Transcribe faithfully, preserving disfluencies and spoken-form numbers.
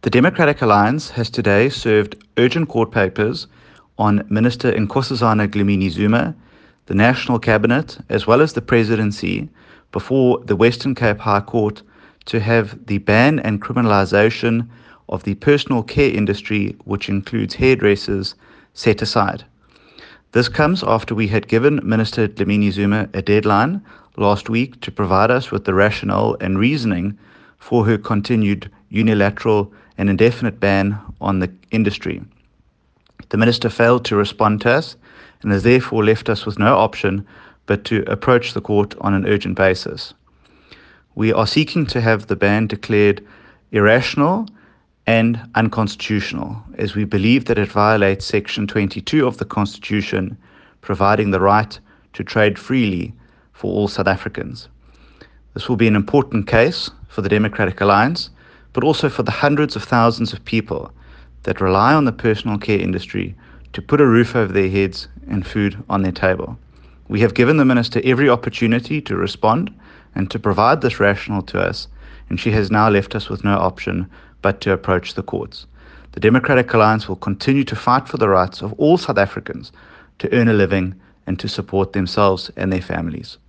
The Democratic Alliance has today served urgent court papers on Minister Nkosazana Dlamini-Zuma, the National Cabinet, as well as the Presidency, before the Western Cape High Court to have the ban and criminalisation of the personal care industry, which includes hairdressers, set aside. This comes after we had given Minister Dlamini-Zuma a deadline last week to provide us with the rationale and reasoning for her continued unilateral and indefinite ban on the industry. The Minister failed to respond to us and has therefore left us with no option but to approach the court on an urgent basis. We are seeking to have the ban declared irrational and unconstitutional, as we believe that it violates Section twenty-two of the Constitution, providing the right to trade freely for all South Africans. This will be an important case for the Democratic Alliance, but also for the hundreds of thousands of people that rely on the personal care industry to put a roof over their heads and food on their table. We have given the Minister every opportunity to respond and to provide this rationale to us, and she has now left us with no option but to approach the courts. The Democratic Alliance will continue to fight for the rights of all South Africans to earn a living and to support themselves and their families.